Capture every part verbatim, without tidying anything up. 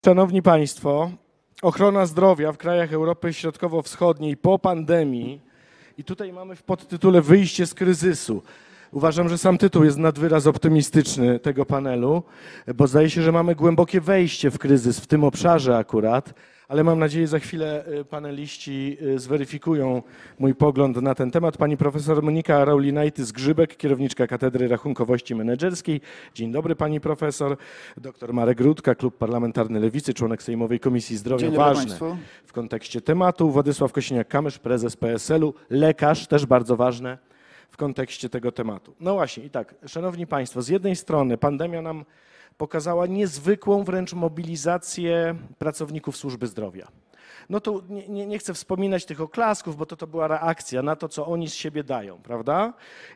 Szanowni Państwo, ochrona zdrowia w krajach Europy Środkowo-Wschodniej po pandemii i tutaj mamy w podtytule wyjście z kryzysu. Uważam, że sam tytuł jest nad wyraz optymistyczny tego panelu, bo zdaje się, że mamy głębokie wejście w kryzys w tym obszarze akurat, ale mam nadzieję, że za chwilę paneliści zweryfikują mój pogląd na ten temat. Pani profesor Monika Raulinaitis-Grzybek, kierowniczka Katedry Rachunkowości Menedżerskiej. Dzień dobry pani profesor. Doktor Marek Rutka, Klub Parlamentarny Lewicy, członek Sejmowej Komisji Zdrowia. Dzień dobry Ważne państwu. w kontekście tematu. Władysław Kosiniak-Kamysz, prezes P S L u, lekarz, też bardzo ważne w kontekście tego tematu. No właśnie i tak, szanowni państwo, z jednej strony pandemia nam pokazała niezwykłą wręcz mobilizację pracowników służby zdrowia. No tu nie, nie, nie chcę wspominać tych oklasków, bo to, to była reakcja na to, co oni z siebie dają, prawda?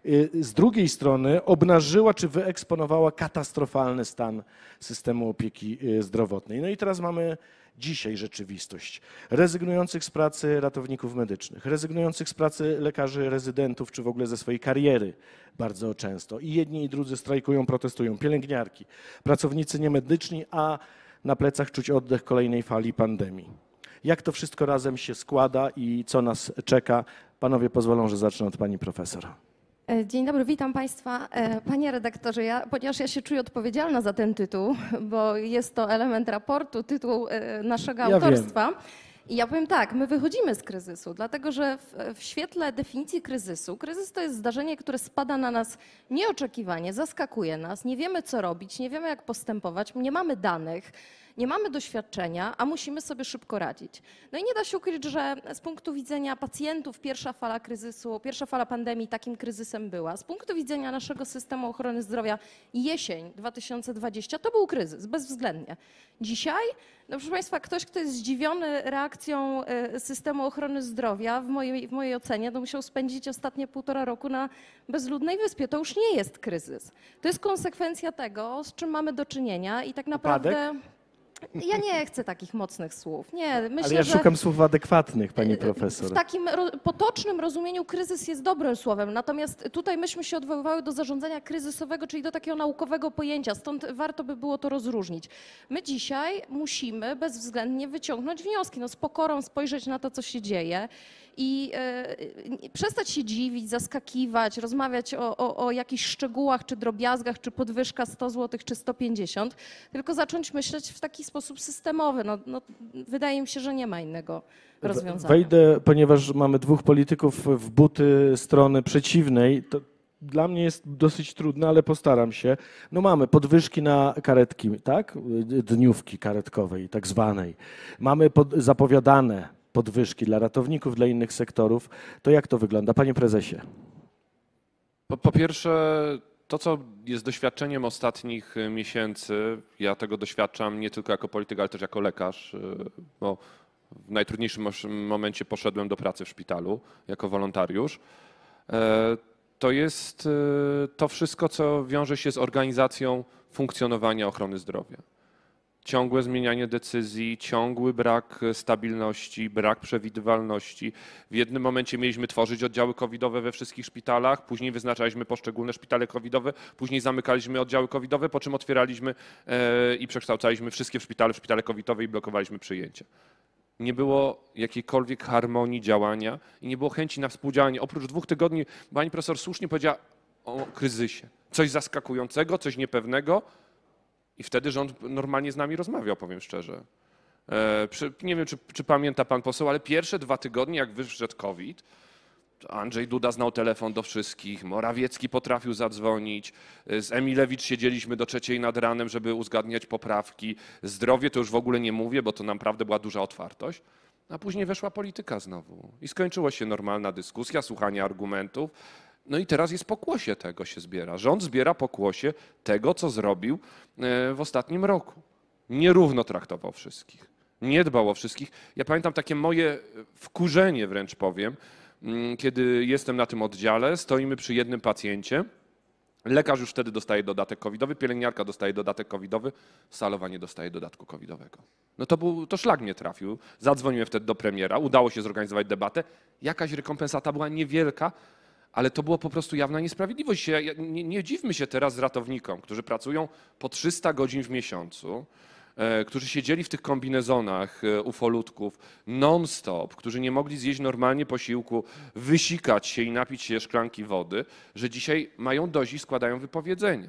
Z drugiej strony obnażyła czy wyeksponowała katastrofalny stan systemu opieki zdrowotnej. No i teraz mamy dzisiaj rzeczywistość rezygnujących z pracy ratowników medycznych, rezygnujących z pracy lekarzy rezydentów, czy w ogóle ze swojej kariery bardzo często. I jedni i drudzy strajkują, protestują, pielęgniarki, pracownicy niemedyczni, a na plecach czuć oddech kolejnej fali pandemii. Jak to wszystko razem się składa i co nas czeka? Panowie pozwolą, że zacznę od pani profesor. Dzień dobry, witam Państwa. Panie redaktorze, ja, ponieważ ja się czuję odpowiedzialna za ten tytuł, bo jest to element raportu, tytuł naszego Ja autorstwa. wiem. I ja powiem tak, my wychodzimy z kryzysu, dlatego że w, w świetle definicji kryzysu, kryzys to jest zdarzenie, które spada na nas nieoczekiwanie, zaskakuje nas, nie wiemy co robić, nie wiemy jak postępować, nie mamy danych, nie mamy doświadczenia, a musimy sobie szybko radzić. No i nie da się ukryć, że z punktu widzenia pacjentów pierwsza fala kryzysu, pierwsza fala pandemii takim kryzysem była. Z punktu widzenia naszego systemu ochrony zdrowia jesień dwa tysiące dwudziesty to był kryzys, bezwzględnie. Dzisiaj, no proszę Państwa, ktoś, kto jest zdziwiony reakcją systemu ochrony zdrowia, w mojej, w mojej ocenie, to musiał spędzić ostatnie półtora roku na bezludnej wyspie. To już nie jest kryzys. To jest konsekwencja tego, z czym mamy do czynienia i tak naprawdę... Upadek? Ja nie chcę takich mocnych słów. Nie, myślę, Ale ja że szukam słów adekwatnych, pani profesor. w takim ro potocznym rozumieniu kryzys jest dobrym słowem, natomiast tutaj myśmy się odwoływały do zarządzania kryzysowego, czyli do takiego naukowego pojęcia, stąd warto by było to rozróżnić. My dzisiaj musimy bezwzględnie wyciągnąć wnioski, no z pokorą spojrzeć na to, co się dzieje i y, przestać się dziwić, zaskakiwać, rozmawiać o, o, o jakichś szczegółach, czy drobiazgach, czy podwyżka sto złotych, czy sto pięćdziesiąt, tylko zacząć myśleć w taki sposób systemowy. No, no, wydaje mi się, że nie ma innego rozwiązania. Wejdę, ponieważ mamy dwóch polityków w buty strony przeciwnej, to dla mnie jest dosyć trudne, ale postaram się. No mamy podwyżki na karetki, tak? Dniówki karetkowej, tak zwanej. Mamy pod, zapowiadane podwyżki dla ratowników, dla innych sektorów. To jak to wygląda? Panie prezesie. Po, po pierwsze, to co jest doświadczeniem ostatnich miesięcy, ja tego doświadczam nie tylko jako polityk, ale też jako lekarz, bo w najtrudniejszym momencie poszedłem do pracy w szpitalu jako wolontariusz. To jest to wszystko, co wiąże się z organizacją funkcjonowania ochrony zdrowia. Ciągłe zmienianie decyzji, ciągły brak stabilności, brak przewidywalności. W jednym momencie mieliśmy tworzyć oddziały covidowe we wszystkich szpitalach, później wyznaczaliśmy poszczególne szpitale covidowe, później zamykaliśmy oddziały covidowe, po czym otwieraliśmy e, i przekształcaliśmy wszystkie szpitale w szpitale covidowe i blokowaliśmy przyjęcia. Nie było jakiejkolwiek harmonii działania i nie było chęci na współdziałanie. Oprócz dwóch tygodni pani profesor słusznie powiedziała o kryzysie. Coś zaskakującego, coś niepewnego. I wtedy rząd normalnie z nami rozmawiał, powiem szczerze. E, przy, nie wiem, czy, czy pamięta pan poseł, ale pierwsze dwa tygodnie, jak wyszedł COVID, to Andrzej Duda znał telefon do wszystkich, Morawiecki potrafił zadzwonić, z Emilewicz siedzieliśmy do trzeciej nad ranem, żeby uzgadniać poprawki. Zdrowie to już w ogóle nie mówię, bo to naprawdę była duża otwartość. A później weszła polityka znowu i skończyła się normalna dyskusja, słuchanie argumentów. No i teraz jest pokłosie tego się zbiera. Rząd zbiera pokłosie tego, co zrobił w ostatnim roku. Nierówno traktował wszystkich, nie dbał o wszystkich. Ja pamiętam takie moje wkurzenie, wręcz powiem, kiedy jestem na tym oddziale, stoimy przy jednym pacjencie, lekarz już wtedy dostaje dodatek covidowy, pielęgniarka dostaje dodatek covidowy, salowa nie dostaje dodatku covidowego. No to, był, to szlak mnie trafił. Zadzwoniłem wtedy do premiera, udało się zorganizować debatę. Jakaś rekompensata była niewielka, ale to była po prostu jawna niesprawiedliwość. Nie, nie dziwmy się teraz z ratownikom, którzy pracują po trzysta godzin w miesiącu, którzy siedzieli w tych kombinezonach ufolutków non-stop, którzy nie mogli zjeść normalnie posiłku, wysikać się i napić się szklanki wody, że dzisiaj mają dość i składają wypowiedzenia.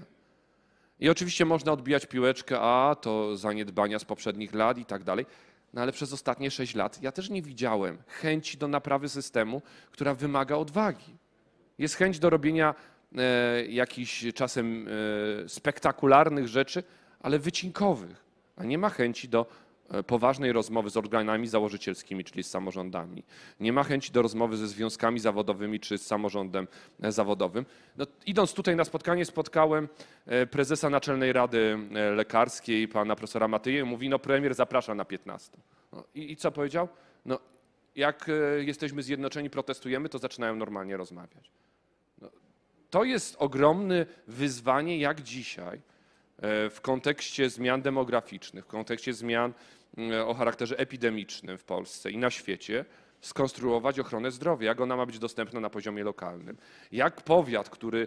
I oczywiście można odbijać piłeczkę, a to zaniedbania z poprzednich lat i tak dalej, no ale przez ostatnie sześć lat ja też nie widziałem chęci do naprawy systemu, która wymaga odwagi. Jest chęć do robienia e, jakichś czasem e, spektakularnych rzeczy, ale wycinkowych, a nie ma chęci do poważnej rozmowy z organami założycielskimi, czyli z samorządami. Nie ma chęci do rozmowy ze związkami zawodowymi czy z samorządem zawodowym. No, idąc tutaj na spotkanie, spotkałem prezesa Naczelnej Rady Lekarskiej, pana profesora Matyję, mówi, no premier zaprasza na piętnastą. No, i, I co powiedział? No, jak jesteśmy zjednoczeni, protestujemy, to zaczynają normalnie rozmawiać. No, to jest ogromne wyzwanie, jak dzisiaj w kontekście zmian demograficznych, w kontekście zmian o charakterze epidemicznym w Polsce i na świecie, skonstruować ochronę zdrowia, jak ona ma być dostępna na poziomie lokalnym. Jak powiat, który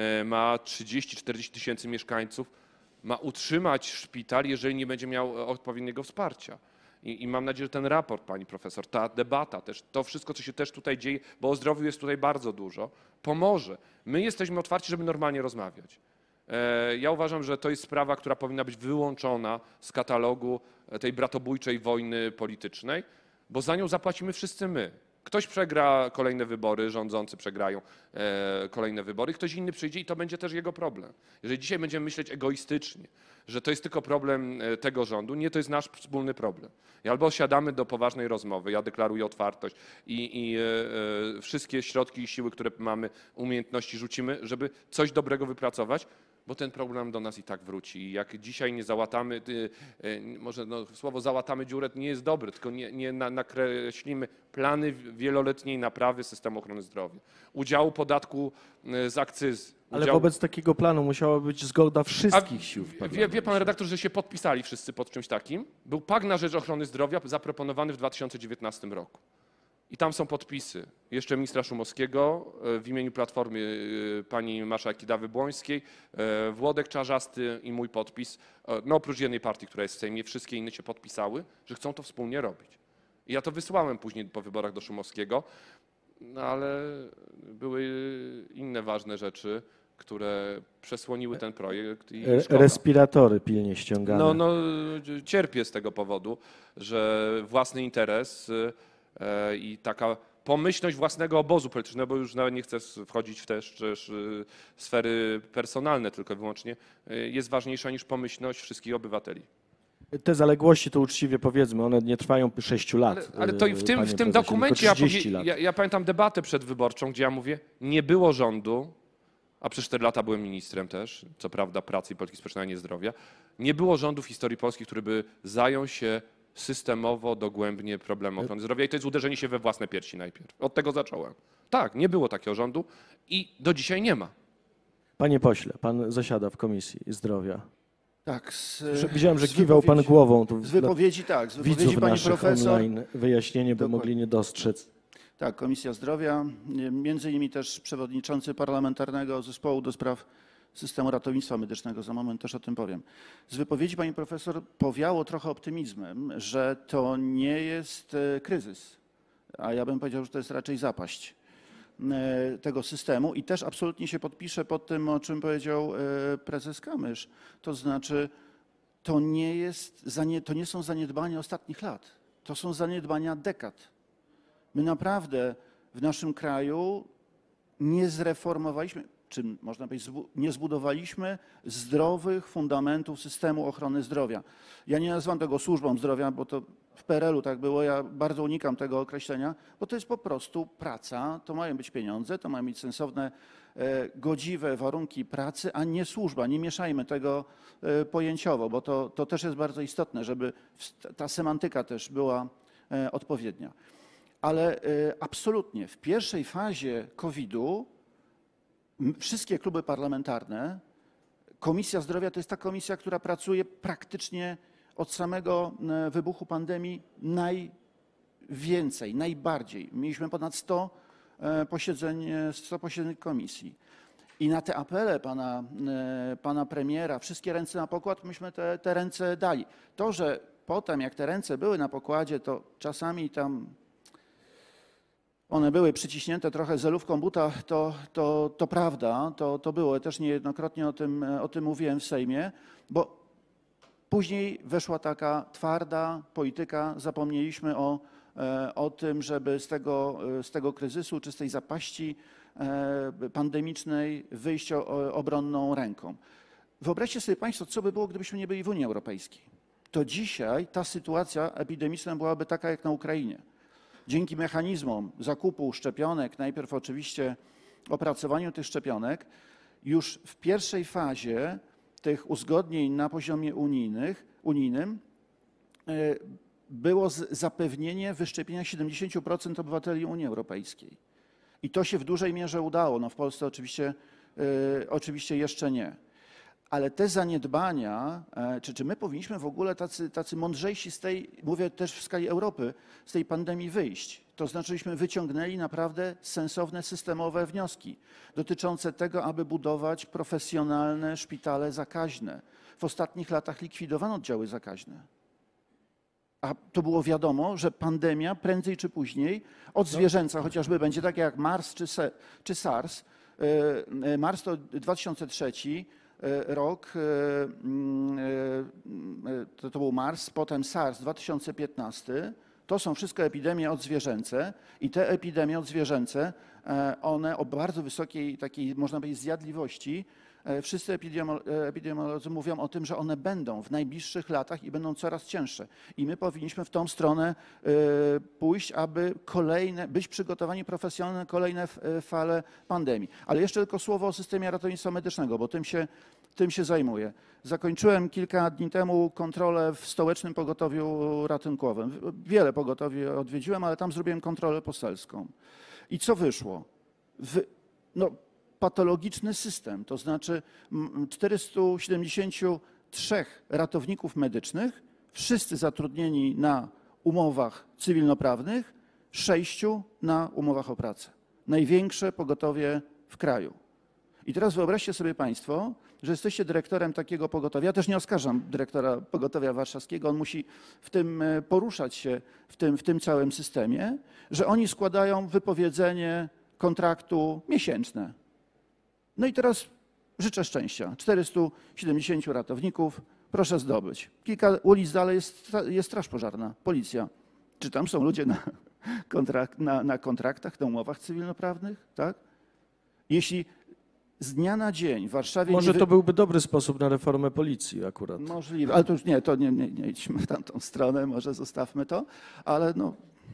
ma trzydzieści czterdzieści tysięcy mieszkańców, ma utrzymać szpital, jeżeli nie będzie miał odpowiedniego wsparcia. I, I mam nadzieję, że ten raport, pani profesor, ta debata, też to wszystko, co się też tutaj dzieje, bo o zdrowiu jest tutaj bardzo dużo, pomoże. My jesteśmy otwarci, żeby normalnie rozmawiać. Ja uważam, że to jest sprawa, która powinna być wyłączona z katalogu tej bratobójczej wojny politycznej, bo za nią zapłacimy wszyscy my. Ktoś przegra kolejne wybory, rządzący przegrają kolejne wybory, ktoś inny przyjdzie i to będzie też jego problem. Jeżeli dzisiaj będziemy myśleć egoistycznie, że to jest tylko problem tego rządu, nie, to jest nasz wspólny problem. I albo siadamy do poważnej rozmowy, ja deklaruję otwartość i, i e, wszystkie środki i siły, które mamy, umiejętności rzucimy, żeby coś dobrego wypracować, bo ten problem do nas i tak wróci. I jak dzisiaj nie załatamy, może no, słowo załatamy dziurę nie jest dobre, tylko nie, nie nakreślimy plany wieloletniej naprawy systemu ochrony zdrowia. Udziału podatku z akcyzy. Ale udziału... wobec takiego planu musiała być zgoda wszystkich A sił w parlamencie. Wie, wie pan redaktor, że się podpisali wszyscy pod czymś takim? Był Pakt na rzecz ochrony zdrowia zaproponowany w dwa tysiące dziewiętnastym roku. I tam są podpisy jeszcze ministra Szumowskiego w imieniu Platformy pani marszałek Kidawy-Błońskiej, Włodek Czarzasty i mój podpis. No oprócz jednej partii, która jest w Sejmie, wszystkie inne się podpisały, że chcą to wspólnie robić. I ja to wysłałem później po wyborach do Szumowskiego, no ale były inne ważne rzeczy, które przesłoniły ten projekt. I szkoda. Respiratory pilnie ściągane. No, no, cierpię z tego powodu, że własny interes i taka pomyślność własnego obozu politycznego, bo już nawet nie chcę wchodzić w też, też sfery personalne, tylko wyłącznie, jest ważniejsza niż pomyślność wszystkich obywateli. Te zaległości, to uczciwie powiedzmy, one nie trwają sześciu lat. Ale, ale to i w tym, w tym dokumencie, ja, powie, ja, ja pamiętam debatę przedwyborczą, gdzie ja mówię, nie było rządu, a przez cztery lata byłem ministrem też, co prawda pracy i polityki społecznej, a nie zdrowia, nie było rządu w historii Polski, który by zajął się systemowo, dogłębnie problemem ochrony zdrowia i to jest uderzenie się we własne piersi najpierw. Od tego zacząłem. Tak, nie było takiego rządu i do dzisiaj nie ma. Panie pośle, pan zasiada w Komisji Zdrowia. Tak. Z, Widziałem, że kiwał pan głową. To z wypowiedzi tak, z wypowiedzi widzów pani naszych profesor. online wyjaśnienie, by Dokładnie. mogli nie dostrzec. Tak, Komisja Zdrowia, między innymi też przewodniczący Parlamentarnego Zespołu do Spraw Systemu Ratownictwa Medycznego, za moment też o tym powiem. Z wypowiedzi pani profesor powiało trochę optymizmem, że to nie jest kryzys, a ja bym powiedział, że to jest raczej zapaść tego systemu i też absolutnie się podpiszę pod tym, o czym powiedział prezes Kamysz. To znaczy, to nie, jest, to nie są zaniedbania ostatnich lat, to są zaniedbania dekad. My naprawdę w naszym kraju nie zreformowaliśmy, czy można powiedzieć, nie zbudowaliśmy zdrowych fundamentów systemu ochrony zdrowia. Ja nie nazywam tego służbą zdrowia, bo to w P R L u tak było, ja bardzo unikam tego określenia, bo to jest po prostu praca, to mają być pieniądze, to mają być sensowne, godziwe warunki pracy, a nie służba. Nie mieszajmy tego pojęciowo, bo to, to też jest bardzo istotne, żeby ta semantyka też była odpowiednia. Ale absolutnie w pierwszej fazie kowida wszystkie kluby parlamentarne, Komisja Zdrowia to jest ta komisja, która pracuje praktycznie od samego wybuchu pandemii najwięcej, najbardziej. Mieliśmy ponad sto posiedzeń, sto posiedzeń komisji. I na te apele pana, e, pana premiera, wszystkie ręce na pokład, myśmy te, te ręce dali. To, że potem jak te ręce były na pokładzie, to czasami tam one były przyciśnięte trochę zelówką buta, to, to, to prawda, to, to było. Ja też niejednokrotnie o tym, o tym mówiłem w Sejmie, bo później weszła taka twarda polityka, zapomnieliśmy o, o tym, żeby z tego, z tego kryzysu czy z tej zapaści pandemicznej wyjść obronną ręką. Wyobraźcie sobie Państwo, co by było, gdybyśmy nie byli w Unii Europejskiej. To dzisiaj ta sytuacja epidemiczna byłaby taka jak na Ukrainie. Dzięki mechanizmom zakupu szczepionek, najpierw oczywiście opracowaniu tych szczepionek, już w pierwszej fazie tych uzgodnień na poziomie unijnych, unijnym było zapewnienie wyszczepienia siedemdziesiąt procent obywateli Unii Europejskiej. I to się w dużej mierze udało. No w Polsce oczywiście, yy, oczywiście jeszcze nie. Ale te zaniedbania, czy, czy my powinniśmy w ogóle tacy, tacy mądrzejsi z tej, mówię też w skali Europy, z tej pandemii wyjść. To znaczy, żeśmy wyciągnęli naprawdę sensowne, systemowe wnioski dotyczące tego, aby budować profesjonalne szpitale zakaźne. W ostatnich latach likwidowano oddziały zakaźne. A to było wiadomo, że pandemia prędzej czy później od zwierzęca chociażby będzie taka jak MARS czy, se, czy SARS. MARS to dwa tysiące trzeci rok, to, to był MARS, potem SARS dwa tysiące piętnasty. To są wszystko epidemie odzwierzęce i te epidemie odzwierzęce, one o bardzo wysokiej takiej, można powiedzieć, zjadliwości, wszyscy epidemiolodzy mówią o tym, że one będą w najbliższych latach i będą coraz cięższe. I my powinniśmy w tą stronę pójść, aby kolejne, być przygotowani profesjonalnie na kolejne fale pandemii. Ale jeszcze tylko słowo o systemie ratownictwa medycznego, bo tym się, tym się zajmuję. Zakończyłem kilka dni temu kontrolę w stołecznym pogotowiu ratunkowym. Wiele pogotowi odwiedziłem, ale tam zrobiłem kontrolę poselską. I co wyszło? W, no, patologiczny system, to znaczy czterystu siedemdziesięciu trzech ratowników medycznych, wszyscy zatrudnieni na umowach cywilnoprawnych, sześciu na umowach o pracę. Największe pogotowie w kraju. I teraz wyobraźcie sobie Państwo, że jesteście dyrektorem takiego pogotowia. Ja też nie oskarżam dyrektora pogotowia warszawskiego, on musi w tym poruszać się, w tym, w tym całym systemie, że oni składają wypowiedzenie kontraktu miesięczne. No i teraz życzę szczęścia. czterystu siedemdziesięciu ratowników proszę zdobyć. Kilka ulic dalej jest, jest straż pożarna, policja. Czy tam są ludzie na, kontrakt, na, na kontraktach, na umowach cywilnoprawnych? Tak? Jeśli z dnia na dzień w Warszawie... Może wy... to byłby dobry sposób na reformę policji akurat. Możliwe, ale to już nie, to nie, nie, nie idźmy w tamtą stronę, może zostawmy to, ale no...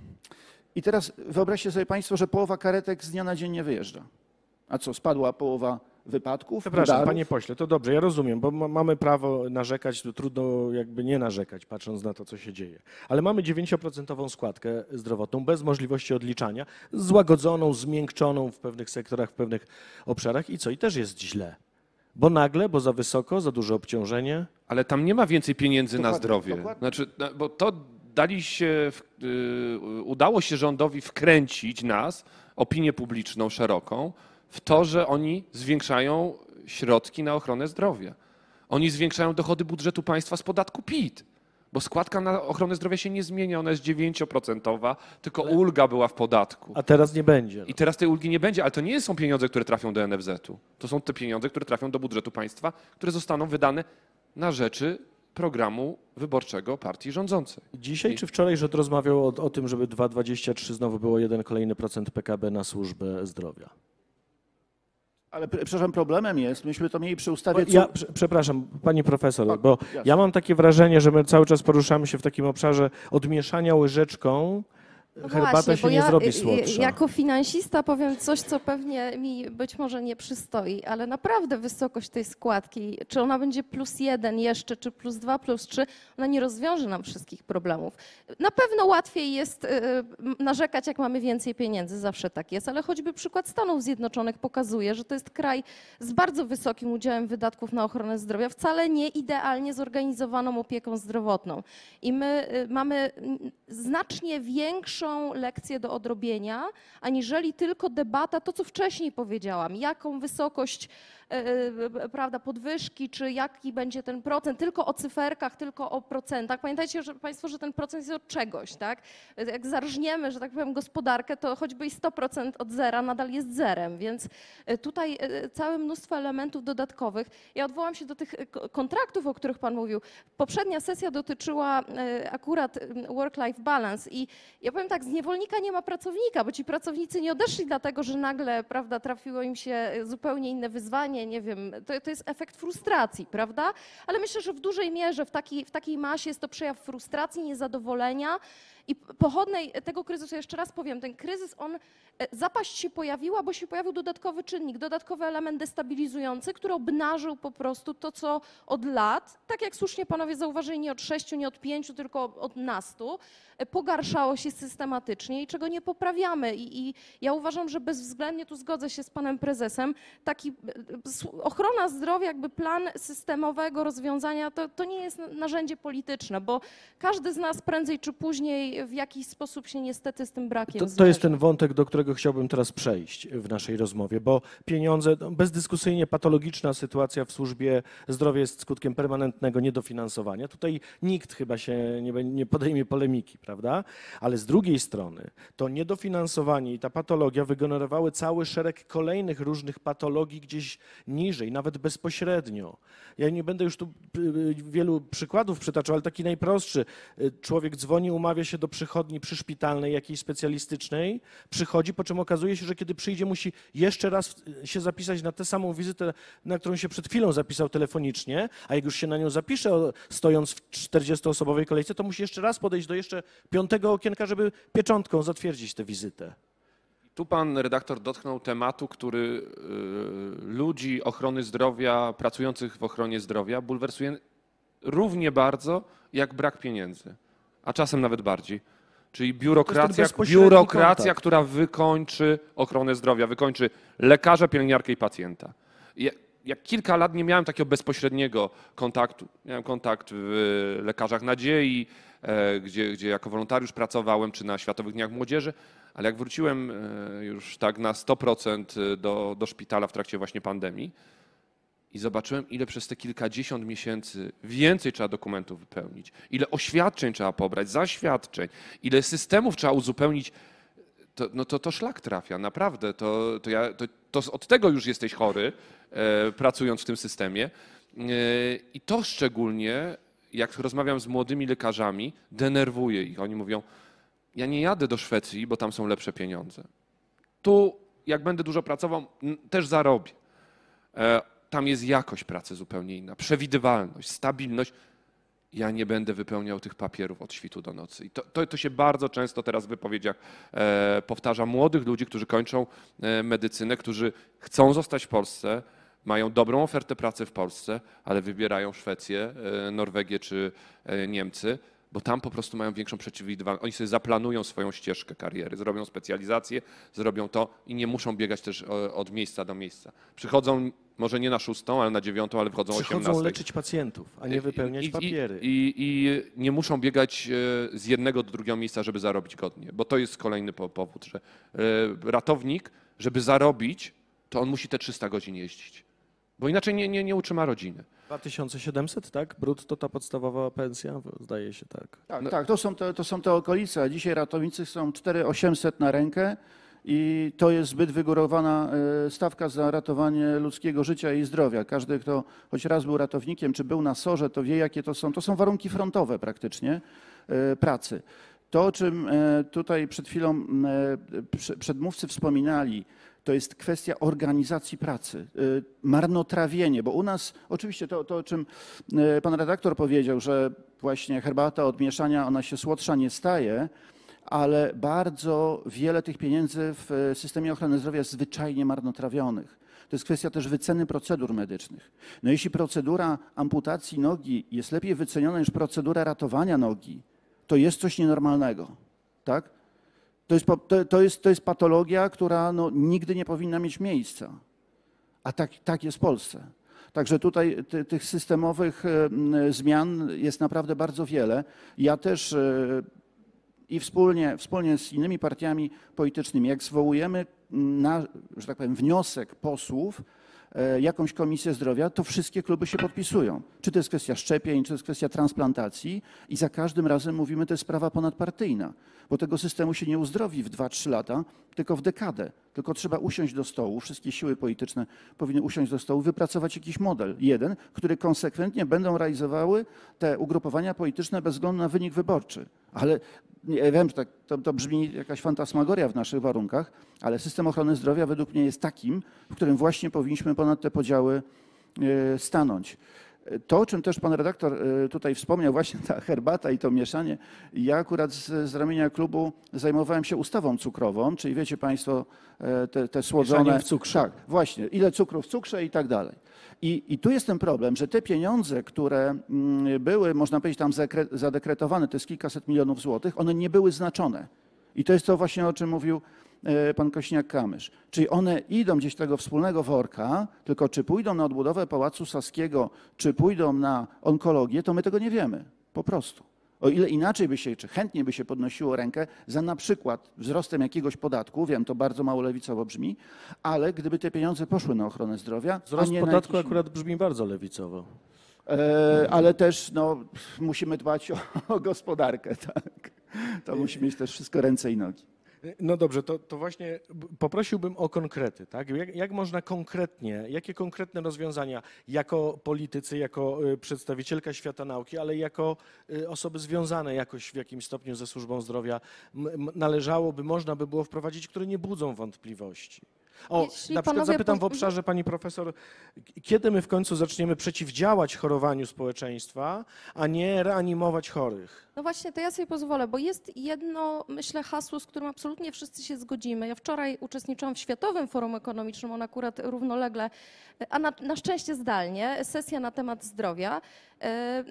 I teraz wyobraźcie sobie Państwo, że połowa karetek z dnia na dzień nie wyjeżdża. A co, spadła połowa wypadków? Przepraszam, udarów? panie pośle, to dobrze, ja rozumiem, bo ma, mamy prawo narzekać, to trudno jakby nie narzekać, patrząc na to, co się dzieje. Ale mamy dziewięcioprocentową składkę zdrowotną, bez możliwości odliczania, złagodzoną, zmiękczoną w pewnych sektorach, w pewnych obszarach i co? I też jest źle. Bo nagle, bo za wysoko, za duże obciążenie. Ale tam nie ma więcej pieniędzy Dokładnie, na zdrowie. dokładnie. Znaczy, bo to dali się, yy, udało się rządowi wkręcić nas, opinię publiczną szeroką, w to, że oni zwiększają środki na ochronę zdrowia. Oni zwiększają dochody budżetu państwa z podatku P I T, bo składka na ochronę zdrowia się nie zmienia, ona jest dziewięcioprocentowa, tylko ale... ulga była w podatku. A teraz nie będzie. No. I teraz tej ulgi nie będzie, ale to nie są pieniądze, które trafią do N F Z-u. To są te pieniądze, które trafią do budżetu państwa, które zostaną wydane na rzeczy programu wyborczego partii rządzącej. Dzisiaj czy wczoraj rząd rozmawiał o, o tym, żeby dwa przecinek dwadzieścia trzy znowu było jeden kolejny procent P K B na służbę zdrowia? Ale przepraszam, problemem jest, myśmy to mieli przy ustawie... Ja, przepraszam, pani profesor, bo ja mam takie wrażenie, że my cały czas poruszamy się w takim obszarze odmieszania łyżeczką. No Herbata właśnie, się bo nie ja, zrobi słodsza. Jako finansista powiem coś, co pewnie mi być może nie przystoi, ale naprawdę wysokość tej składki, czy ona będzie plus jeden jeszcze, czy plus dwa, plus trzy, ona nie rozwiąże nam wszystkich problemów. Na pewno łatwiej jest narzekać, jak mamy więcej pieniędzy, zawsze tak jest, ale choćby przykład Stanów Zjednoczonych pokazuje, że to jest kraj z bardzo wysokim udziałem wydatków na ochronę zdrowia, wcale nie idealnie zorganizowaną opieką zdrowotną. I my mamy znacznie większy większą lekcję do odrobienia, aniżeli tylko debata, to co wcześniej powiedziałam, jaką wysokość Yy, prawda, podwyżki, czy jaki będzie ten procent, tylko o cyferkach, tylko o procentach. Pamiętajcie że Państwo, że ten procent jest od czegoś, tak? Jak zarżniemy, że tak powiem, gospodarkę, to choćby i sto procent od zera nadal jest zerem, więc tutaj całe mnóstwo elementów dodatkowych. Ja odwołam się do tych kontraktów, o których Pan mówił. Poprzednia sesja dotyczyła akurat work-life balance i ja powiem tak, z niewolnika nie ma pracownika, bo ci pracownicy nie odeszli dlatego, że nagle, prawda, trafiło im się zupełnie inne wyzwanie, nie wiem, to, to jest efekt frustracji, prawda? Ale myślę, że w dużej mierze w takiej, w takiej masie jest to przejaw frustracji, niezadowolenia i pochodnej tego kryzysu, jeszcze raz powiem, ten kryzys, on, zapaść się pojawiła, bo się pojawił dodatkowy czynnik, dodatkowy element destabilizujący, który obnażył po prostu to, co od lat, tak jak słusznie panowie zauważyli, nie od sześciu, nie od pięciu, tylko od nastu, pogarszało się systematycznie i czego nie poprawiamy. I, i ja uważam, że bezwzględnie, tu zgodzę się z panem prezesem, taki ochrona zdrowia, jakby plan systemowego rozwiązania, to, to nie jest narzędzie polityczne, bo każdy z nas prędzej czy później w jakiś sposób się niestety z tym brakiem To, to zmierza. jest ten wątek, do którego chciałbym teraz przejść w naszej rozmowie, bo pieniądze, no, bezdyskusyjnie patologiczna sytuacja w służbie zdrowia jest skutkiem permanentnego niedofinansowania. Tutaj nikt chyba się nie, nie podejmie polemiki, prawda? Ale z drugiej strony to niedofinansowanie i ta patologia wygenerowały cały szereg kolejnych różnych patologii gdzieś niżej, nawet bezpośrednio. Ja nie będę już tu wielu przykładów przytaczał, ale taki najprostszy. Człowiek dzwoni, umawia się do przychodni przyszpitalnej, jakiejś specjalistycznej, przychodzi, po czym okazuje się, że kiedy przyjdzie, musi jeszcze raz się zapisać na tę samą wizytę, na którą się przed chwilą zapisał telefonicznie, a jak już się na nią zapisze, stojąc w czterdziestoosobowej kolejce, to musi jeszcze raz podejść do jeszcze piątego okienka, żeby pieczątką zatwierdzić tę wizytę. Tu pan redaktor dotknął tematu, który y, ludzi ochrony zdrowia, pracujących w ochronie zdrowia bulwersuje równie bardzo jak brak pieniędzy, a czasem nawet bardziej. Czyli biurokracja, biurokracja kontakt. która wykończy ochronę zdrowia, wykończy lekarza, pielęgniarkę i pacjenta. Ja, jak kilka lat nie miałem takiego bezpośredniego kontaktu. Miałem kontakt w Lekarzach Nadziei, e, gdzie, gdzie jako wolontariusz pracowałem, czy na Światowych Dniach Młodzieży, ale jak wróciłem e, już tak na sto procent do, do szpitala w trakcie właśnie pandemii i zobaczyłem, ile przez te kilkadziesiąt miesięcy więcej trzeba dokumentów wypełnić, ile oświadczeń trzeba pobrać, zaświadczeń, ile systemów trzeba uzupełnić, to, no to, to szlak trafia, naprawdę. To, to, ja, to, to od tego już jesteś chory, e, pracując w tym systemie. E, I to szczególnie, jak rozmawiam z młodymi lekarzami, denerwuje ich. Oni mówią, ja nie jadę do Szwecji, bo tam są lepsze pieniądze. Tu, jak będę dużo pracował, też zarobię. E, tam jest jakość pracy zupełnie inna, przewidywalność, stabilność. Ja nie będę wypełniał tych papierów od świtu do nocy. I to, to, to się bardzo często teraz w wypowiedziach e, powtarza młodych ludzi, którzy kończą e, medycynę, którzy chcą zostać w Polsce, mają dobrą ofertę pracy w Polsce, ale wybierają Szwecję, e, Norwegię czy e, Niemcy, bo tam po prostu mają większą przewidywalność. Oni sobie zaplanują swoją ścieżkę kariery, zrobią specjalizację, zrobią to i nie muszą biegać też od miejsca do miejsca. Przychodzą może nie na szóstą, ale na dziewiątą, ale wchodzą Przychodzą osiemnastą. leczyć pacjentów, a nie wypełniać I, i, papiery. I, I nie muszą biegać z jednego do drugiego miejsca, żeby zarobić godnie, bo to jest kolejny powód, że ratownik, żeby zarobić, to on musi te trzysta godzin jeździć, bo inaczej nie, nie, nie utrzyma rodziny. dwa tysiące siedemset, tak? Brutto ta podstawowa pensja, zdaje się tak. Tak, No. tak, to są te, to są te okolice, a dzisiaj ratownicy są cztery tysiące osiemset na rękę i to jest zbyt wygórowana e, stawka za ratowanie ludzkiego życia i zdrowia. Każdy, kto choć raz był ratownikiem, czy był na sorze, to wie, jakie to są. To są warunki frontowe praktycznie e, pracy. To, o czym e, tutaj przed chwilą e, przedmówcy wspominali, to jest kwestia organizacji pracy, marnotrawienie, bo u nas, oczywiście to, to o czym pan redaktor powiedział, że właśnie herbata od mieszania, ona się słodsza nie staje, ale bardzo wiele tych pieniędzy w systemie ochrony zdrowia jest zwyczajnie marnotrawionych. To jest kwestia też wyceny procedur medycznych. No jeśli procedura amputacji nogi jest lepiej wyceniona niż procedura ratowania nogi, to jest coś nienormalnego, tak? To jest, to, jest, to jest patologia, która no, nigdy nie powinna mieć miejsca, a tak, tak jest w Polsce. Także tutaj ty, tych systemowych y, zmian jest naprawdę bardzo wiele. Ja też y, i wspólnie, wspólnie z innymi partiami politycznymi, jak zwołujemy na, że tak powiem, wniosek posłów, jakąś komisję zdrowia, to wszystkie kluby się podpisują. Czy to jest kwestia szczepień, czy to jest kwestia transplantacji i za każdym razem mówimy, to jest sprawa ponadpartyjna, bo tego systemu się nie uzdrowi w dwa trzy lata, tylko w dekadę. Tylko trzeba usiąść do stołu, wszystkie siły polityczne powinny usiąść do stołu, wypracować jakiś model, jeden, który konsekwentnie będą realizowały te ugrupowania polityczne bez względu na wynik wyborczy. Ale ja wiem, że tak, to, to brzmi jakaś fantasmagoria w naszych warunkach, ale system ochrony zdrowia według mnie jest takim, w którym właśnie powinniśmy ponad te podziały stanąć. To, o czym też pan redaktor tutaj wspomniał, właśnie ta herbata i to mieszanie. Ja akurat z, z ramienia klubu zajmowałem się ustawą cukrową, czyli wiecie państwo, te, te słodzone... Mieszaniem w cukrze. Tak, właśnie. Ile cukru w cukrze i tak dalej. I, I tu jest ten problem, że te pieniądze, które były, można powiedzieć, tam zadekretowane, to jest kilkaset milionów złotych, one nie były znaczone. I to jest to właśnie, o czym mówił pan Kosiniak-Kamysz. Czyli one idą gdzieś tego wspólnego worka, tylko czy pójdą na odbudowę Pałacu Saskiego, czy pójdą na onkologię, to my tego nie wiemy. Po prostu. O ile inaczej by się, czy chętnie by się podnosiło rękę za na przykład wzrostem jakiegoś podatku, wiem, to bardzo mało lewicowo brzmi, ale gdyby te pieniądze poszły na ochronę zdrowia... Wzrost a nie podatku na jakiś... akurat brzmi bardzo lewicowo. E, ale też no, musimy dbać o, o gospodarkę, tak. To musi mieć też wszystko ręce i nogi. No dobrze, to, to właśnie poprosiłbym o konkrety, tak? Jak, jak można konkretnie, jakie konkretne rozwiązania jako politycy, jako przedstawicielka świata nauki, ale jako osoby związane jakoś w jakimś stopniu ze służbą zdrowia należałoby, można by było wprowadzić, które nie budzą wątpliwości? O, Jeśli na przykład panowie zapytam w po- obszarze pani profesor, kiedy my w końcu zaczniemy przeciwdziałać chorowaniu społeczeństwa, a nie reanimować chorych? No właśnie, to ja sobie pozwolę, bo jest jedno, myślę, hasło, z którym absolutnie wszyscy się zgodzimy. Ja wczoraj uczestniczyłam w Światowym Forum Ekonomicznym, on akurat równolegle, a na, na szczęście zdalnie, sesja na temat zdrowia yy,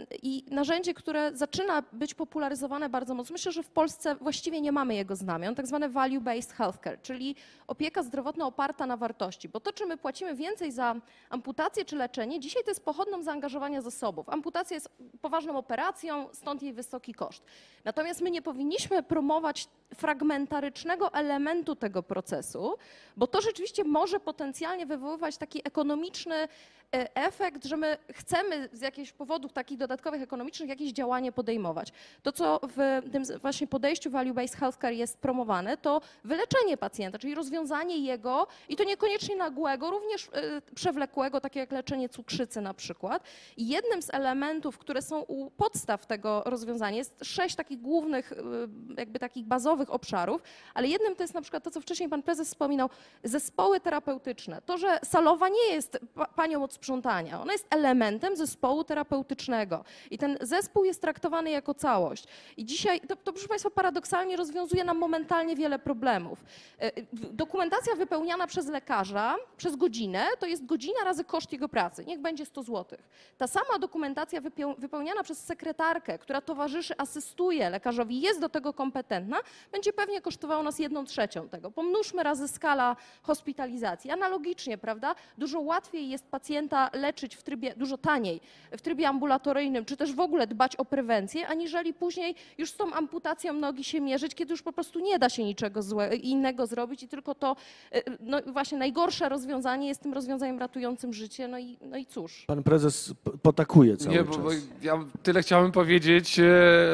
i narzędzie, które zaczyna być popularyzowane bardzo mocno. Myślę, że w Polsce właściwie nie mamy jego znamion, tak zwane value-based healthcare, czyli opieka zdrowotna oparta na wartości, bo to, czy my płacimy więcej za amputację czy leczenie, dzisiaj to jest pochodną zaangażowania zasobów. Amputacja jest poważną operacją, stąd jej wysoki koszt. Natomiast my nie powinniśmy promować fragmentarycznego elementu tego procesu, bo to rzeczywiście może potencjalnie wywoływać taki ekonomiczny efekt, że my chcemy z jakichś powodów takich dodatkowych ekonomicznych jakieś działanie podejmować. To, co w tym właśnie podejściu value-based healthcare jest promowane, to wyleczenie pacjenta, czyli rozwiązanie jego i to niekoniecznie nagłego, również przewlekłego, takie jak leczenie cukrzycy na przykład. I jednym z elementów, które są u podstaw tego rozwiązania, jest sześć takich głównych, jakby takich bazowych obszarów, ale jednym to jest na przykład to, co wcześniej pan prezes wspominał, zespoły terapeutyczne. To, że salowa nie jest pa- panią od sprzątania, ona jest elementem zespołu terapeutycznego i ten zespół jest traktowany jako całość. I dzisiaj, to, to proszę państwa, paradoksalnie rozwiązuje nam momentalnie wiele problemów. Dokumentacja wypełniana przez lekarza przez godzinę to jest godzina razy koszt jego pracy, niech będzie sto złotych. Ta sama dokumentacja wypeł- wypełniana przez sekretarkę, która towarzyszy, asystuje lekarzowi, jest do tego kompetentna, będzie pewnie kosztowała nas jedną trzecią tego. Pomnóżmy razy skala hospitalizacji. Analogicznie, prawda, dużo łatwiej jest pacjenta leczyć w trybie, dużo taniej, w trybie ambulatoryjnym, czy też w ogóle dbać o prewencję, aniżeli później już z tą amputacją nogi się mierzyć, kiedy już po prostu nie da się niczego złe, innego zrobić i tylko to, no właśnie najgorsze rozwiązanie jest tym rozwiązaniem ratującym życie, no i, no i cóż. Pan prezes p- potakuje cały Nie, czas. bo, bo ja tyle chciałem powiedzieć. E,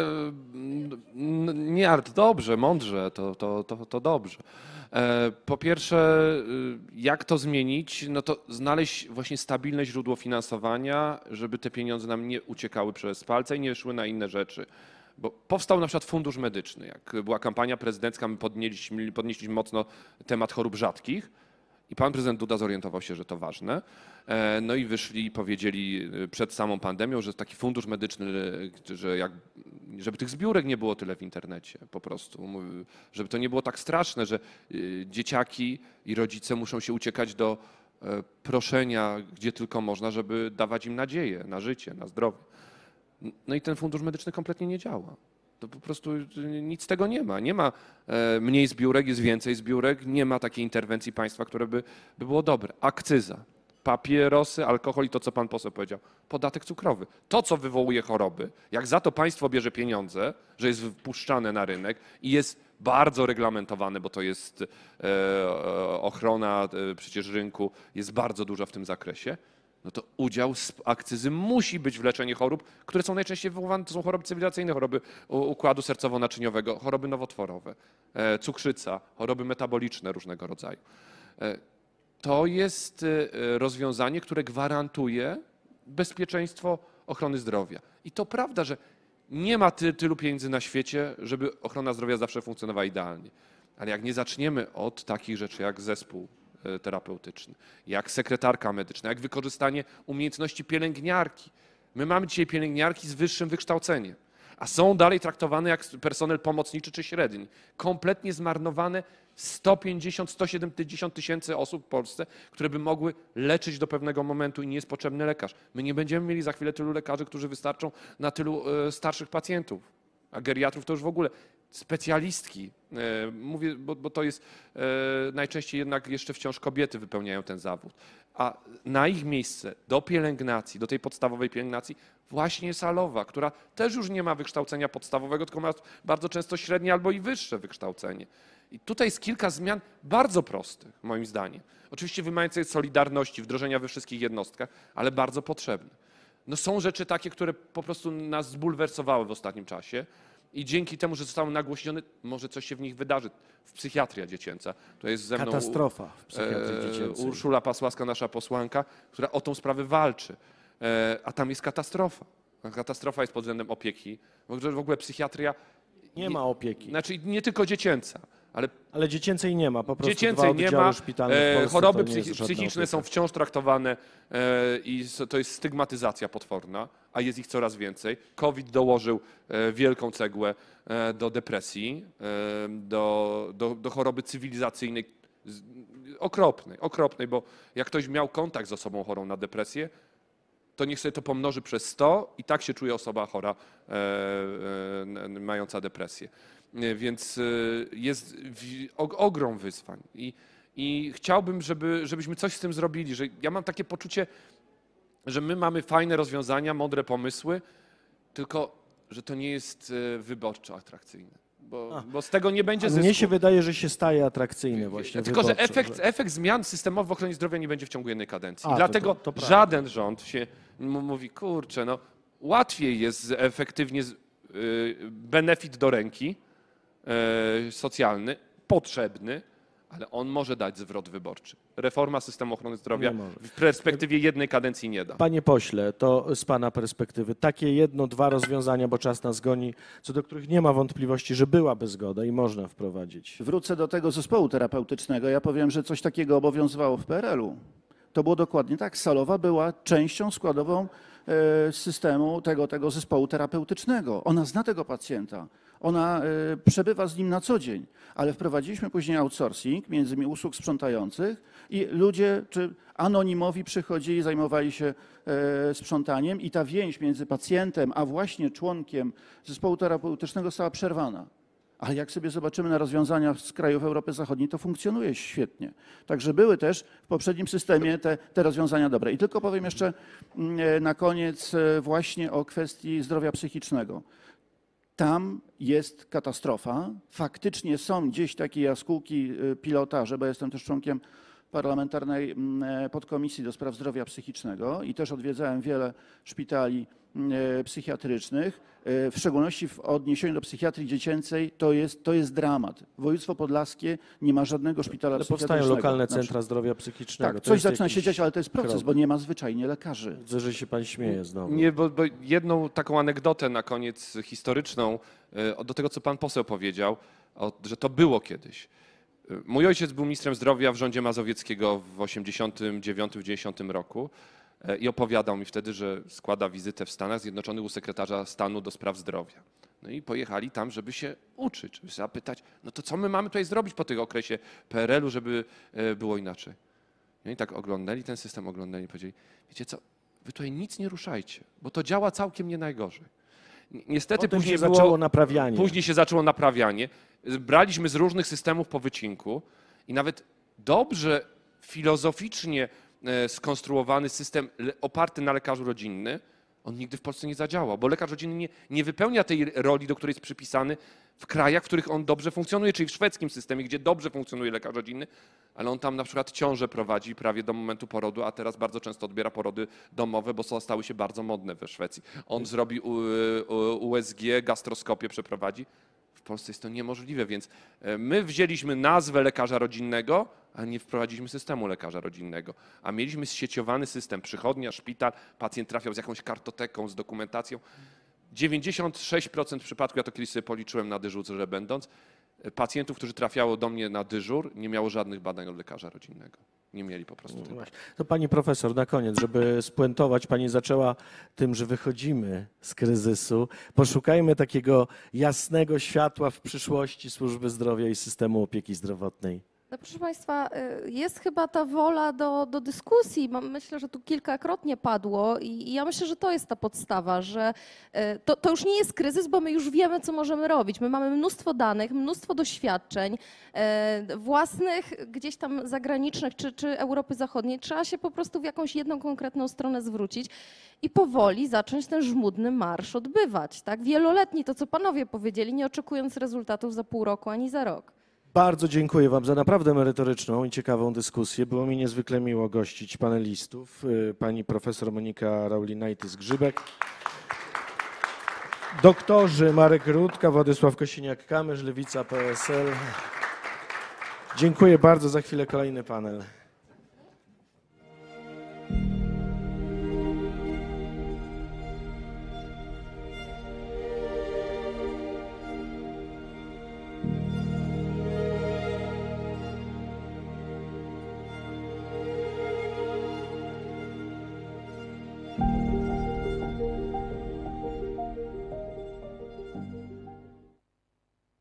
n- nie, Art, dobrze, mądrze, to, to, to, to dobrze. E, po pierwsze, y, jak to zmienić? No to znaleźć właśnie stabilne źródło finansowania, żeby te pieniądze nam nie uciekały przez palce i nie szły na inne rzeczy. Bo powstał na przykład fundusz medyczny. Jak była kampania prezydencka, my podnieśliśmy, podnieśliśmy mocno temat chorób rzadkich. I pan prezydent Duda zorientował się, że to ważne. No i wyszli i powiedzieli przed samą pandemią, że taki fundusz medyczny, że jak, żeby tych zbiórek nie było tyle w internecie po prostu. Żeby to nie było tak straszne, że dzieciaki i rodzice muszą się uciekać do proszenia, gdzie tylko można, żeby dawać im nadzieję na życie, na zdrowie. No i ten fundusz medyczny kompletnie nie działa. To po prostu nic z tego nie ma. Nie ma mniej zbiórek, jest więcej zbiórek, nie ma takiej interwencji państwa, które by, by było dobre. Akcyza. papierosy, alkohol i to, co pan poseł powiedział. Podatek cukrowy. To, co wywołuje choroby, jak za to państwo bierze pieniądze, że jest wpuszczane na rynek i jest bardzo reglamentowane, bo to jest e, ochrona e, przecież rynku, jest bardzo duża w tym zakresie, no to udział z akcyzy musi być w leczeniu chorób, które są najczęściej wywoływane, to są choroby cywilizacyjne, choroby układu sercowo-naczyniowego, choroby nowotworowe, e, cukrzyca, choroby metaboliczne różnego rodzaju. E, to jest e, rozwiązanie, które gwarantuje bezpieczeństwo ochrony zdrowia. I to prawda, że nie ma ty, tylu pieniędzy na świecie, żeby ochrona zdrowia zawsze funkcjonowała idealnie. Ale jak nie zaczniemy od takich rzeczy jak zespół terapeutyczny, jak sekretarka medyczna, jak wykorzystanie umiejętności pielęgniarki. My mamy dzisiaj pielęgniarki z wyższym wykształceniem, a są dalej traktowane jak personel pomocniczy czy średni. Kompletnie zmarnowane sto pięćdziesiąt do stu siedemdziesięciu tysięcy osób w Polsce, które by mogły leczyć do pewnego momentu i nie jest potrzebny lekarz. My nie będziemy mieli za chwilę tylu lekarzy, którzy wystarczą na tylu e, starszych pacjentów, a geriatrów to już w ogóle. Specjalistki, e, mówię, bo, bo to jest e, najczęściej jednak jeszcze wciąż kobiety wypełniają ten zawód, a na ich miejsce do pielęgnacji, do tej podstawowej pielęgnacji właśnie salowa, która też już nie ma wykształcenia podstawowego, tylko ma bardzo często średnie albo i wyższe wykształcenie. I tutaj jest kilka zmian bardzo prostych, moim zdaniem. Oczywiście wymagających solidarności, wdrożenia we wszystkich jednostkach, ale bardzo potrzebne. No są rzeczy takie, które po prostu nas zbulwersowały w ostatnim czasie. I dzięki temu, że zostały nagłośnione, może coś się w nich wydarzy. W psychiatria dziecięca. To jest ze mną Katastrofa w psychiatrii dziecięcej. Urszula Pasławska, nasza posłanka, która o tą sprawę walczy. E, a tam jest katastrofa. Katastrofa jest pod względem opieki. W ogóle psychiatria... Nie ma opieki. Znaczy nie tylko dziecięca, ale... Ale dziecięcej nie ma, po prostu Dziecięcej dwa nie oddziały ma, szpitalne w Polsce, choroby to nie jest psychi- żadna psychiczne opieka. są wciąż traktowane e, i to jest stygmatyzacja potworna, a jest ich coraz więcej. COVID dołożył e, wielką cegłę e, do depresji, e, do, do, do choroby cywilizacyjnej, z, okropnej, okropnej, bo jak ktoś miał kontakt z osobą chorą na depresję, to niech sobie to pomnoży przez sto i tak się czuje osoba chora, e, e, mająca depresję. Więc jest ogrom wyzwań i, i chciałbym, żeby, żebyśmy coś z tym zrobili, że ja mam takie poczucie, że my mamy fajne rozwiązania, mądre pomysły, tylko że to nie jest wyborczo atrakcyjne, bo, bo z tego nie będzie zysku. Mnie się wydaje, że się staje atrakcyjny właśnie Tylko, że wyborczo, efekt, efekt zmian systemowych w ochronie zdrowia nie będzie w ciągu jednej kadencji. A, I dlatego to, to, to żaden rząd się mówi, kurczę, no łatwiej jest efektywnie benefit do ręki, socjalny, potrzebny, ale on może dać zwrot wyborczy. Reforma systemu ochrony zdrowia w perspektywie jednej kadencji nie da. Panie pośle, to z pana perspektywy takie jedno, dwa rozwiązania, bo czas nas goni, co do których nie ma wątpliwości, że byłaby zgoda i można wprowadzić. Wrócę do tego zespołu terapeutycznego. Ja powiem, że coś takiego obowiązywało w P R L-u. To było dokładnie tak. Salowa była częścią składową systemu tego, tego zespołu terapeutycznego. Ona zna tego pacjenta. Ona y, przebywa z nim na co dzień, ale wprowadziliśmy później outsourcing, między innymi usług sprzątających i ludzie czy anonimowi przychodzili, zajmowali się y, sprzątaniem i ta więź między pacjentem a właśnie członkiem zespołu terapeutycznego została przerwana. Ale jak sobie zobaczymy na rozwiązaniach z krajów Europy Zachodniej, to funkcjonuje świetnie. Także były też w poprzednim systemie te, te rozwiązania dobre. I tylko powiem jeszcze y, na koniec y, właśnie o kwestii zdrowia psychicznego. Tam jest katastrofa. Faktycznie są gdzieś takie jaskółki pilotaże, bo jestem też członkiem parlamentarnej podkomisji do spraw zdrowia psychicznego i też odwiedzałem wiele szpitali psychiatrycznych. W szczególności w odniesieniu do psychiatrii dziecięcej to jest, to jest dramat. Województwo podlaskie nie ma żadnego szpitala Ale psychiatrycznego. powstają lokalne centra zdrowia psychicznego. Tak, To coś jest zaczyna jakiś się dziać, ale to jest proces, krok. bo nie ma zwyczajnie lekarzy. Widzę, że się pan śmieje znowu. Nie, bo, bo jedną taką anegdotę na koniec historyczną e, do tego, co pan poseł powiedział, o, że to było kiedyś. E, Mój ojciec był ministrem zdrowia w rządzie Mazowieckiego w osiemdziesiątym dziewiątym dziewięćdziesiątym roku e, i opowiadał mi wtedy, że składa wizytę w Stanach Zjednoczonych u sekretarza stanu do spraw zdrowia. No i pojechali tam, żeby się uczyć, żeby zapytać, no to co my mamy tutaj zrobić po tym okresie P R L-u, żeby e, było inaczej. No i tak oglądali ten system, oglądali i powiedzieli, wiecie co, wy tutaj nic nie ruszajcie, bo to działa całkiem nie najgorzej. Niestety Potem później się było, zaczęło naprawianie. Później się zaczęło naprawianie. Braliśmy z różnych systemów po wycinku i nawet dobrze filozoficznie e, skonstruowany system le- oparty na lekarzu rodzinny, on nigdy w Polsce nie zadziałał, bo lekarz rodzinny nie, nie wypełnia tej roli, do której jest przypisany w krajach, w których on dobrze funkcjonuje, czyli w szwedzkim systemie, gdzie dobrze funkcjonuje lekarz rodzinny, ale on tam na przykład ciążę prowadzi prawie do momentu porodu, a teraz bardzo często odbiera porody domowe, bo są- stały się bardzo modne we Szwecji. On zrobi U, U, U S G, gastroskopię przeprowadzi. W Polsce jest to niemożliwe, więc e, my wzięliśmy nazwę lekarza rodzinnego, a nie wprowadziliśmy systemu lekarza rodzinnego. A mieliśmy zsieciowany system, przychodnia, szpital, pacjent trafiał z jakąś kartoteką, z dokumentacją. dziewięćdziesiąt sześć procent przypadków, ja to kiedyś sobie policzyłem na dyżurze będąc, pacjentów, którzy trafiało do mnie na dyżur, nie miało żadnych badań od lekarza rodzinnego. Nie mieli po prostu tego. To pani profesor, na koniec, żeby spuentować, pani zaczęła tym, że wychodzimy z kryzysu. Poszukajmy takiego jasnego światła w przyszłości służby zdrowia i systemu opieki zdrowotnej. No proszę Państwa, y, jest chyba ta wola do, do dyskusji. Mam- Myślę, że tu kilkakrotnie padło i, i ja myślę, że to jest ta podstawa, że y, to, to już nie jest kryzys, bo my już wiemy, co możemy robić. My mamy mnóstwo danych, mnóstwo doświadczeń y, własnych, gdzieś tam zagranicznych czy, czy Europy Zachodniej. Trzeba się po prostu w jakąś jedną konkretną stronę zwrócić i powoli zacząć ten żmudny marsz odbywać. Tak? Wieloletni, to co panowie powiedzieli, nie oczekując rezultatów za pół roku ani za rok. Bardzo dziękuję wam za naprawdę merytoryczną i ciekawą dyskusję. Było mi niezwykle miło gościć panelistów. y, Pani profesor Monika Raulinaitis-Grzybek, doktorzy Marek Rutka, Władysław Kosiniak-Kamysz, Lewica P S L. Dziękuję bardzo. Za chwilę kolejny panel.